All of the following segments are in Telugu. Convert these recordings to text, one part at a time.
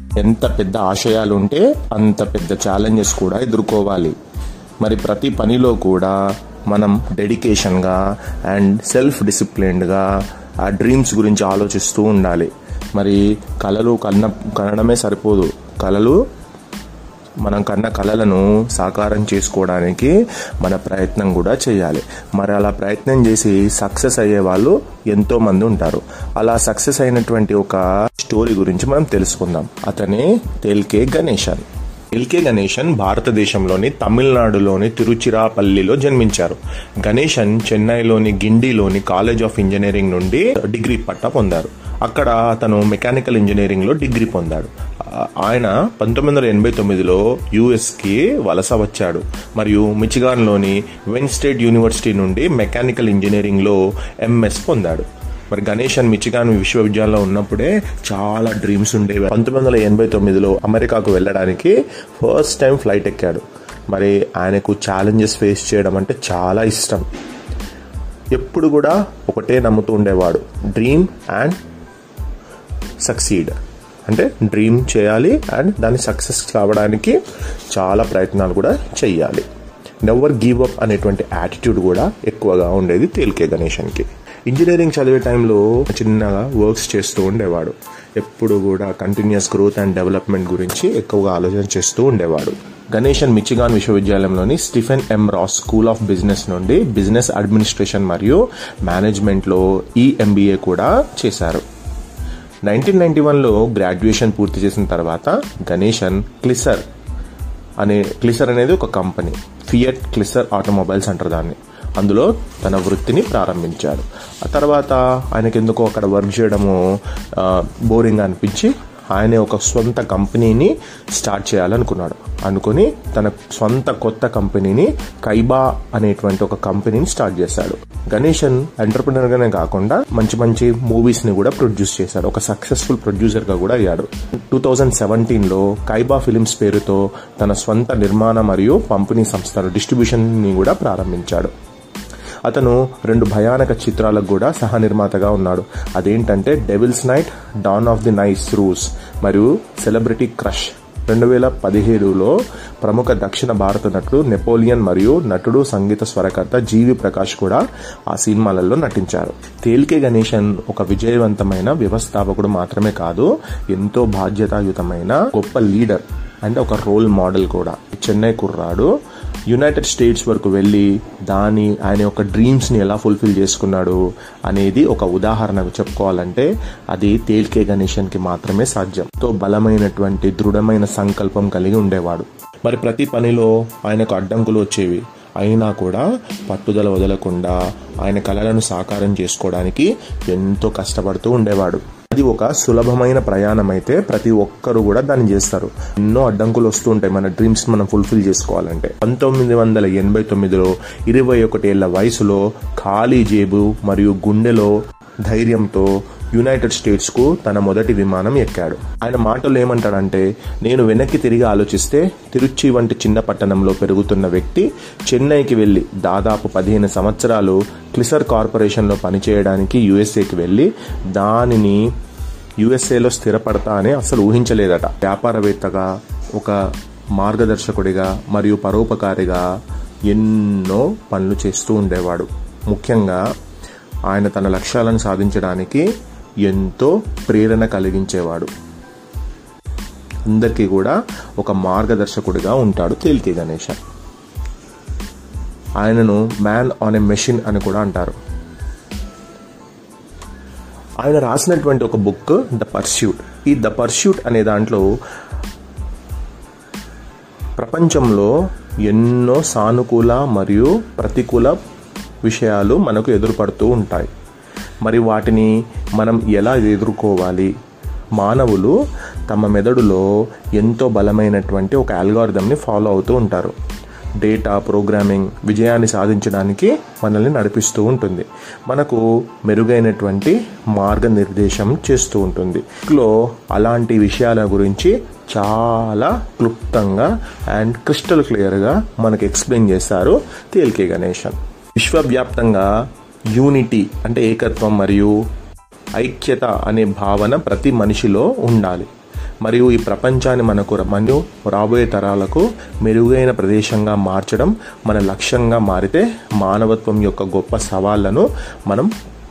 ఎంత పెద్ద ఆశయాలు ఉంటే అంత పెద్ద ఛాలెంజెస్ కూడా ఎదుర్కోవాలి. మరి ప్రతి పనిలో కూడా మనం డెడికేషన్గా అండ్ సెల్ఫ్ డిసిప్లిన్డ్గా ఆ డ్రీమ్స్ గురించి ఆలోచిస్తూ ఉండాలి. మరి కలలు కనడమే సరిపోదు, మనం కన్న కలలను సాకారం చేసుకోవడానికి మన ప్రయత్నం కూడా చేయాలి. మరి అలా ప్రయత్నం చేసి సక్సెస్ అయ్యే వాళ్ళు ఎంతో మంది ఉంటారు. అలా సక్సెస్ అయినటువంటి ఒక స్టోరీ గురించి మనం తెలుసుకుందాం. అతనే తేల్కే గణేశన్. తేల్కే గణేశన్ భారతదేశంలోని తమిళనాడులోని తిరుచిరాపల్లిలో జన్మించారు. గణేశన్ చెన్నైలోని గిండిలోని కాలేజ్ ఆఫ్ ఇంజనీరింగ్ నుండి డిగ్రీ పట్టా పొందారు. అక్కడ అతను మెకానికల్ ఇంజనీరింగ్లో డిగ్రీ పొందాడు. ఆయన 1989లో యుఎస్కి వలస వచ్చాడు మరియు మిచిగాన్లోని వెన్ స్టేట్ యూనివర్సిటీ నుండి మెకానికల్ ఇంజనీరింగ్లో ఎంఎస్ పొందాడు. మరి గణేశన్ మిచిగాన్ విశ్వవిద్యాలయంలో ఉన్నప్పుడే చాలా డ్రీమ్స్ ఉండేవి. 1989లో అమెరికాకు వెళ్ళడానికి ఫస్ట్ టైం ఫ్లైట్ ఎక్కాడు. మరి ఆయనకు ఛాలెంజెస్ ఫేస్ చేయడం అంటే చాలా ఇష్టం. ఎప్పుడు కూడా ఒకటే నమ్ముతూ ఉండేవాడు, డ్రీమ్ అండ్ సక్సీడ్. అంటే డ్రీమ్ చేయాలి అండ్ దాన్ని సక్సెస్ కావడానికి చాలా ప్రయత్నాలు కూడా చెయ్యాలి. నెవర్ గివ్ అప్ అనేటువంటి యాటిట్యూడ్ కూడా ఎక్కువగా ఉండేది తేల్కే గణేశన్కి. ఇంజనీరింగ్ చదివే టైంలో చిన్నగా వర్క్స్ చేస్తూ ఉండేవాడు. ఎప్పుడు కూడా కంటిన్యూస్ గ్రోత్ అండ్ డెవలప్మెంట్ గురించి ఎక్కువగా ఆలోచన చేస్తూ ఉండేవాడు. గణేశన్ మిచిగాన్ విశ్వవిద్యాలయంలోని Stephen M Ross school of business నుండి బిజినెస్ అడ్మినిస్ట్రేషన్ మరియు మేనేజ్మెంట్లో ఎంబీఏ కూడా చేశారు. 1991లో గ్రాడ్యుయేషన్ పూర్తి చేసిన తర్వాత గణేశన్ క్లిసర్ అనేది ఒక కంపెనీ, ఫియట్ క్లిసర్ ఆటోమొబైల్స్ అంటారు దాన్ని, అందులో తన వృత్తిని ప్రారంభించాడు. ఆ తర్వాత ఆయనకి ఎందుకో అక్కడ వర్క్ చేయడము బోరింగ్ అనిపించి ఆయన ఒక సొంత కంపెనీని స్టార్ట్ చేయాలనుకున్నాడు. అనుకుని తన సొంత కొత్త కంపెనీని కైబా అనేటువంటి ఒక కంపెనీని స్టార్ట్ చేశాడు. గణేశన్ ఎంటర్ప్రినర్గానే కాకుండా మంచి మంచి మూవీస్ని కూడా ప్రొడ్యూస్ చేశాడు. ఒక సక్సెస్ఫుల్ ప్రొడ్యూసర్గా కూడా అయ్యాడు. 2017లో కైబా ఫిలిమ్స్ పేరుతో తన స్వంత నిర్మాణ మరియు పంపిణీ సంస్థల డిస్ట్రిబ్యూషన్ని కూడా ప్రారంభించాడు. అతను 2 భయానక చిత్రాలకు కూడా సహ నిర్మాతగా ఉన్నాడు. అదేంటంటే devil's night, dawn of the nain rouge మరియు సెలబ్రిటీ క్రష్. 2017లో ప్రముఖ దక్షిణ భారత నటుడు నెపోలియన్ మరియు నటుడు సంగీత స్వరకర్త జీవి ప్రకాష్ కూడా ఆ సినిమాలలో నటించారు. తేల్కే గణేశన్ ఒక విజయవంతమైన వ్యవస్థాపకుడు మాత్రమే కాదు, ఎంతో బాధ్యతాయుతమైన గొప్ప లీడర్ అంటే ఒక రోల్ మోడల్ కూడా. చెన్నై కుర్రాడు యునైటెడ్ స్టేట్స్ వరకు వెళ్ళి ఆయన యొక్క డ్రీమ్స్ని ఎలా ఫుల్ఫిల్ చేసుకున్నాడు అనేది ఒక ఉదాహరణకు చెప్పుకోవాలంటే అది తేల్కే గణేశన్కి మాత్రమే సాధ్యం. తో బలమైనటువంటి దృఢమైన సంకల్పం కలిగి ఉండేవాడు. మరి ప్రతి పనిలో ఆయనకు అడ్డంకులు వచ్చేవి, అయినా కూడా పట్టుదల వదలకుండా ఆయన కలలను సాకారం చేసుకోవడానికి ఎంతో కష్టపడుతూ ఉండేవాడు. అది ఒక సులభమైన ప్రయాణం అయితే ప్రతి ఒక్కరు కూడా దాన్ని చేస్తారు. ఎన్నో అడ్డంకులు వస్తూ ఉంటాయి మన డ్రీమ్స్ మనం ఫుల్ఫిల్ చేసుకోవాలంటే. 1989లో 21 ఏళ్ల వయసులో ఖాళీ జేబు మరియు గుండెలో ధైర్యంతో యునైటెడ్ స్టేట్స్కు తన మొదటి విమానం ఎక్కాడు. ఆయన మాటలు ఏమంటాడంటే, నేను వెనక్కి తిరిగి ఆలోచిస్తే తిరుచి వంటి చిన్న పట్టణంలో పెరుగుతున్న వ్యక్తి చెన్నైకి వెళ్ళి దాదాపు 15 సంవత్సరాలు క్లిసర్ కార్పొరేషన్లో పనిచేయడానికి యుఎస్ఏకి వెళ్ళి దానిని యుఎస్ఏలో స్థిరపడతా అని అసలు ఊహించలేదట. వ్యాపారవేత్తగా, ఒక మార్గదర్శకుడిగా మరియు పరోపకారిగా ఎన్నో పనులు చేస్తూ ఉండేవాడు. ముఖ్యంగా ఆయన తన లక్ష్యాలను సాధించడానికి ఎంతో ప్రేరణ కలిగించేవాడు. అందరికీ కూడా ఒక మార్గదర్శకుడిగా ఉంటాడు తేల్కే గణేశన్. ఆయనను మ్యాన్ ఆన్ ఎ మెషిన్ అని కూడా అంటారు. ఆయన రాసినటువంటి ఒక బుక్ ద పర్స్యూట్. ఈ ద పర్స్యూట్ అనే దాంట్లో ప్రపంచంలో ఎన్నో సానుకూల మరియు ప్రతికూల విషయాలు మనకు ఎదురుపడుతూ ఉంటాయి. మరి వాటిని మనం ఎలా ఎదుర్కోవాలి? మానవులు తమ మెదడులో ఎంతో బలమైనటువంటి ఒక అల్గారిథంని ఫాలో అవుతూ ఉంటారు. డేటా ప్రోగ్రామింగ్ విజయాన్ని సాధించడానికి మనల్ని నడిపిస్తూ ఉంటుంది, మనకు మెరుగైనటువంటి మార్గనిర్దేశం చేస్తూ ఉంటుంది. అలాంటి విషయాల గురించి చాలా క్లుప్తంగా అండ్ క్రిస్టల్ క్లియర్గా మనకు ఎక్స్ప్లెయిన్ చేస్తారు తేల్కే గణేశన్. విశ్వవ్యాప్తంగా యూనిటీ అంటే ఏకత్వం మరియు ఐక్యత అనే భావన ప్రతి మనిషిలో ఉండాలి. మరియు ఈ ప్రపంచాన్ని మరియు రాబోయే తరాలకు మెరుగైన ప్రదేశంగా మార్చడం మన లక్ష్యంగా మారితే మానవత్వం యొక్క గొప్ప సవాళ్లను మనం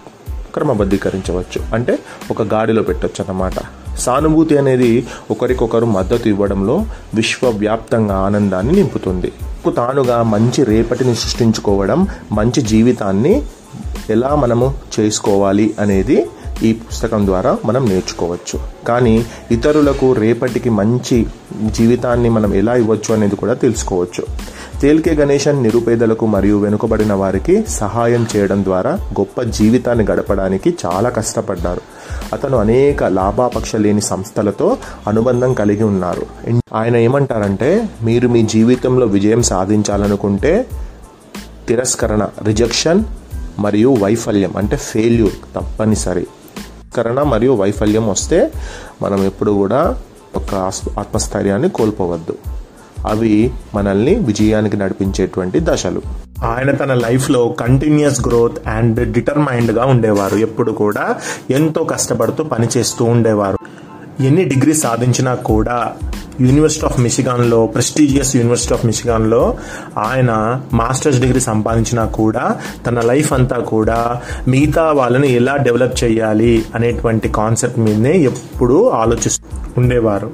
క్రమబద్ధీకరించవచ్చు, అంటే ఒక గాడిలో పెట్టవచ్చు అన్నమాట. సానుభూతి అనేది ఒకరికొకరు మద్దతు ఇవ్వడంలో విశ్వవ్యాప్తంగా ఆనందాన్ని నింపుతుంది. తానుగా మంచి రేపటిని సృష్టించుకోవడం, మంచి జీవితాన్ని ఎలా మనము చేసుకోవాలి అనేది ఈ పుస్తకం ద్వారా మనం నేర్చుకోవచ్చు. కానీ ఇతరులకు రేపటికి మంచి జీవితాన్ని మనం ఎలా ఇవ్వచ్చు అనేది కూడా తెలుసుకోవచ్చు. తేల్కే గణేశన్ నిరుపేదలకు మరియు వెనుకబడిన వారికి సహాయం చేయడం ద్వారా గొప్ప జీవితాన్ని గడపడానికి చాలా కష్టపడ్డారు. అతను అనేక లాభాపేక్ష లేని సంస్థలతో అనుబంధం కలిగి ఉన్నారు. ఆయన ఏమంటారంటే, మీరు మీ జీవితంలో విజయం సాధించాలనుకుంటే తిరస్కరణ, రిజెక్షన్ మరియు వైఫల్యం అంటే ఫెయిల్యూర్ తప్పనిసరి. తిరస్కరణ మరియు వైఫల్యం వస్తే మనం ఎప్పుడు కూడా ఒక ఆత్మస్థైర్యాన్ని కోల్పోవద్దు. అవి మనల్ని విజయానికి నడిపించేటువంటి దశలు. ఆయన తన లైఫ్లో కంటిన్యూస్ గ్రోత్ అండ్ డిటర్మైన్డ్గా ఉండేవారు. ఎప్పుడు కూడా ఎంతో కష్టపడుతూ పనిచేస్తూ ఉండేవారు. ఎన్ని డిగ్రీ సాధించినా కూడా యూనివర్సిటీ ఆఫ్ మిషిగాన్లో, ప్రెస్టీజియస్ యూనివర్సిటీ ఆఫ్ మిషిగాన్లో ఆయన మాస్టర్స్ డిగ్రీ సంపాదించినా కూడా తన లైఫ్ అంతా కూడా మిగతా వాళ్ళని ఎలా డెవలప్ చేయాలి అనేటువంటి కాన్సెప్ట్ మీదనే ఎప్పుడూ ఆలోచిస్తూ ఉండేవారు.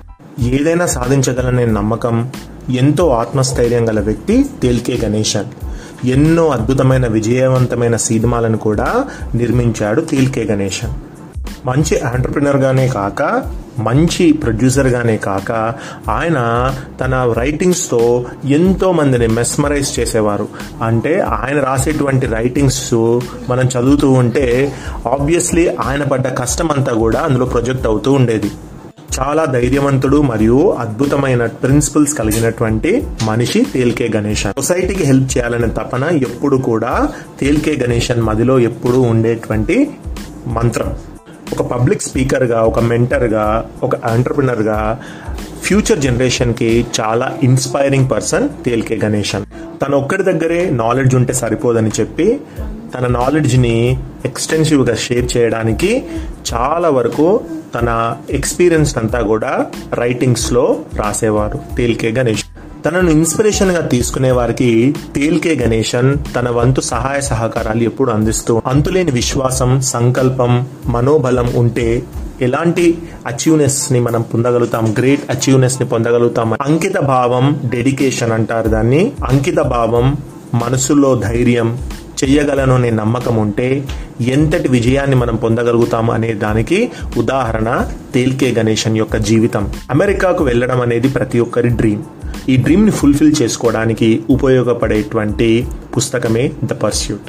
ఏదైనా సాధించగలనే నమ్మకం, ఎంతో ఆత్మస్థైర్యం గల వ్యక్తి తేల్కే గణేశన్. ఎన్నో అద్భుతమైన విజయవంతమైన సినిమాలను కూడా నిర్మించాడు తేల్కే గణేశన్. మంచి ఆంటర్ప్రినర్గానే కాక, మంచి ప్రొడ్యూసర్గానే కాక, ఆయన తన రైటింగ్స్తో ఎంతో మందిని మెస్మరైజ్ చేసేవారు. అంటే ఆయన రాసేటువంటి రైటింగ్స్ మనం చదువుతూ ఉంటే ఆబ్వియస్లీ ఆయన పడ్డ కష్టం అంతా కూడా అందులో ప్రొజెక్ట్ అవుతూ ఉండేది. చాలా ధైర్యవంతుడు మరియు అద్భుతమైన ప్రిన్సిపల్స్ కలిగినటువంటి మనిషి తేల్కే గణేశన్. సొసైటీకి హెల్ప్ చేయాలనే తపన ఎప్పుడు కూడా తేల్కే గణేశన్ మదిలో ఎప్పుడు ఉండేటువంటి మంత్రం. ఒక పబ్లిక్ స్పీకర్గా, ఒక మెంటర్గా, ఒక ఎంటర్‌ప్రెన్యూర్‌గా ఫ్యూచర్ జనరేషన్కి చాలా ఇన్స్పైరింగ్ పర్సన్ తేల్కే గణేశన్. తన ఒక్కడి దగ్గరే నాలెడ్జ్ ఉంటే సరిపోదని చెప్పి తన నాలెడ్జ్ని ఎక్స్టెన్సివ్గా షేర్ చేయడానికి చాలా వరకు తన ఎక్స్పీరియన్స్ అంతా కూడా రైటింగ్స్లో రాసేవారు తేల్కే గణేశన్. తనను ఇన్స్పిరేషన్గా తీసుకునే వారికి తేల్కే గణేశన్ తన వంతు సహాయ సహకారాలు ఎప్పుడు అందిస్తూ, అంతులేని విశ్వాసం, సంకల్పం, మనోబలం ఉంటే ఎలాంటి అచీవ్నెస్ ని మనం పొందగలుగుతాం, గ్రేట్ అచీవ్నెస్ ని పొందగలుగుతాం. అంకిత భావం, డెడికేషన్ అంటారు దాన్ని. అంకిత భావం, మనసులో ధైర్యం, చెయ్యగలను అనే నమ్మకం ఉంటే ఎంతటి విజయాన్ని మనం పొందగలుగుతాము అనే దానికి ఉదాహరణ తేల్కే గణేశన్ యొక్క జీవితం. అమెరికాకు వెళ్ళడం అనేది ప్రతి ఒక్కరి డ్రీమ్. ఈ డ్రీమ్ ని ఫుల్ఫిల్ చేసుకోవడానికి ఉపయోగపడేటువంటి పుస్తకమే ద పర్స్యూట్.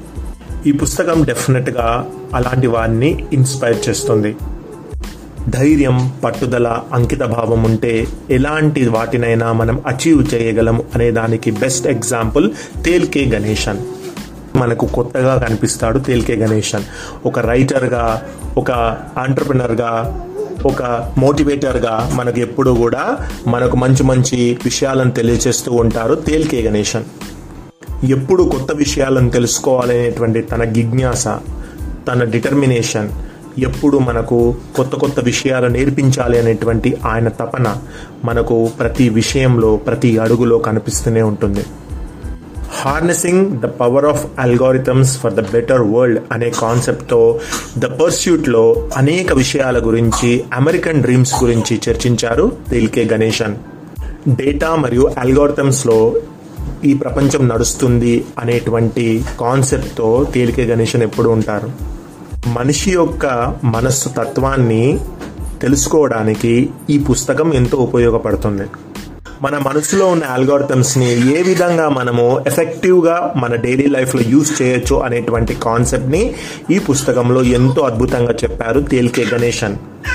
ఈ పుస్తకం డెఫినెట్ గా అలాంటి వారిని ఇన్స్పైర్ చేస్తుంది. ధైర్యం, పట్టుదల, అంకిత భావం ఉంటే ఎలాంటి వాటినైనా మనం అచీవ్ చేయగలం అనే దానికి బెస్ట్ ఎగ్జాంపుల్ తేల్కే గణేశన్. మనకు కొత్తగా కనిపిస్తాడు తేల్కే గణేశన్. ఒక రైటర్గా, ఒక ఎంటర్‌ప్రెన్యూర్‌గా, ఒక మోటివేటర్గా మనకు ఎప్పుడు కూడా మనకు మంచి మంచి విషయాలను తెలియజేస్తూ ఉంటారు తేల్కే గణేశన్. ఎప్పుడు కొత్త విషయాలను తెలుసుకోవాలనేటువంటి తన జిజ్ఞాస, తన డిటర్మినేషన్, ఎప్పుడు మనకు కొత్త కొత్త విషయాలు నేర్పించాలి అనేటువంటి ఆయన తపన మనకు ప్రతి విషయంలో, ప్రతి అడుగులో కనిపిస్తూనే ఉంటుంది. Harnessing the power of algorithms for the better world అనే కాన్సెప్ట్తో ద పర్స్యూట్లో అనేక విషయాల గురించి, అమెరికన్ డ్రీమ్స్ గురించి చర్చించారు తేల్కే గణేశన్. డేటా మరియు అల్గోరిథమ్స్లో ఈ ప్రపంచం నడుస్తుంది అనేటువంటి కాన్సెప్ట్తో తేల్కే గణేశన్ ఎప్పుడు ఉంటారు. మనిషి యొక్క మనస్సు తత్వాన్ని తెలుసుకోవడానికి ఈ పుస్తకం ఎంతో ఉపయోగపడుతుంది. మన మనసులో ఉన్న అల్గోరిథమ్స్ని ఏ విధంగా మనము ఎఫెక్టివ్గా మన డైలీ లైఫ్లో యూజ్ చేయొచ్చు అనేటువంటి కాన్సెప్ట్ని ఈ పుస్తకంలో ఎంతో అద్భుతంగా చెప్పారు తేల్కే గణేశన్.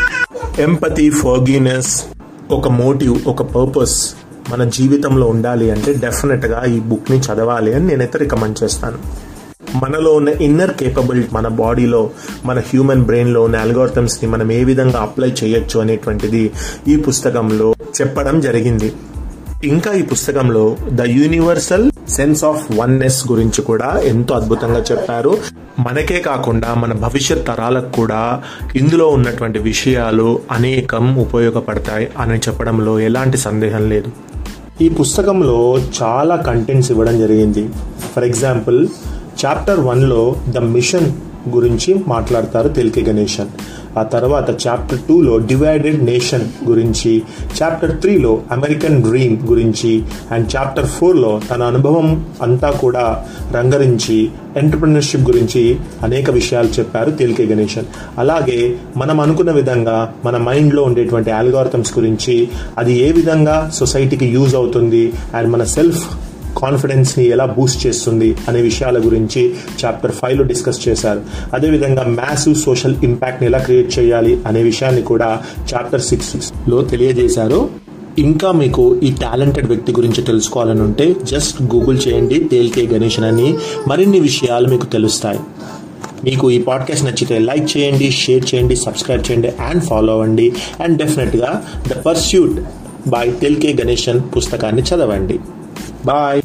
ఎంపతి, ఫర్గివ్నెస్, ఒక మోటివ్, ఒక పర్పస్ మన జీవితంలో ఉండాలి అంటే డెఫినెట్గా ఈ బుక్ని చదవాలి అని నేనైతే రికమెండ్ చేస్తాను. మనలో ఉన్న ఇన్నర్ కేపబిలిటీ, మన బాడీలో, మన హ్యూమన్ బ్రెయిన్లో ఉన్న అల్గోరిథమ్స్ని మనం ఏ విధంగా అప్లై చేయొచ్చు అనేటువంటిది ఈ పుస్తకంలో చెప్పడం జరిగింది. ఇంకా ఈ పుస్తకంలో the universal sense of oneness గురించి కూడా ఎంతో అద్భుతంగా చెప్పారు. మనకే కాకుండా మన భవిష్యత్ తరాలకు కూడా ఇందులో ఉన్నటువంటి విషయాలు అనేకం ఉపయోగపడతాయి అని చెప్పడంలో ఎలాంటి సందేహం లేదు. ఈ పుస్తకంలో చాలా కంటెంట్స్ ఇవ్వడం జరిగింది. ఫర్ ఎగ్జాంపుల్ చాప్టర్ 1లో ద మిషన్ గురించి మాట్లాడతారు తెల్కే గణేశన్. ఆ తర్వాత చాప్టర్ 2లో డివైడెడ్ నేషన్ గురించి, చాప్టర్ 3లో అమెరికన్ డ్రీమ్ గురించి, అండ్ చాప్టర్ 4లో తన అనుభవం అంతా కూడా రంగరించి ఎంటర్‌ప్రెన్యూర్‌షిప్ గురించి అనేక విషయాలు చెప్పారు తెల్కే గణేశన్. అలాగే మనం అనుకున్న విధంగా మన మైండ్లో ఉండేటువంటి ఆల్గారిథమ్స్ గురించి, అది ఏ విధంగా సొసైటీకి యూజ్ అవుతుంది అండ్ మన సెల్ఫ్ కాన్ఫిడెన్స్ని ఎలా బూస్ట్ చేస్తుంది అనే విషయాల గురించి చాప్టర్ 5లో డిస్కస్ చేశారు. అదేవిధంగా మ్యాసివ్ సోషల్ ఇంపాక్ట్ని ఎలా క్రియేట్ చేయాలి అనే విషయాన్ని కూడా చాప్టర్ 6లో తెలియజేశారు. ఇంకా మీకు ఈ టాలెంటెడ్ వ్యక్తి గురించి తెలుసుకోవాలని ఉంటే జస్ట్ గూగుల్ చేయండి తెల్కే గణేశన్ అని, మరిన్ని విషయాలు మీకు తెలుస్తాయి. మీకు ఈ పాడ్కాస్ట్ నచ్చితే లైక్ చేయండి, షేర్ చేయండి, సబ్స్క్రైబ్ చేయండి అండ్ ఫాలో అవ్వండి. అండ్ డెఫినెట్గా the pursuit by Telke Ganesan పుస్తకాన్ని చదవండి. Bye.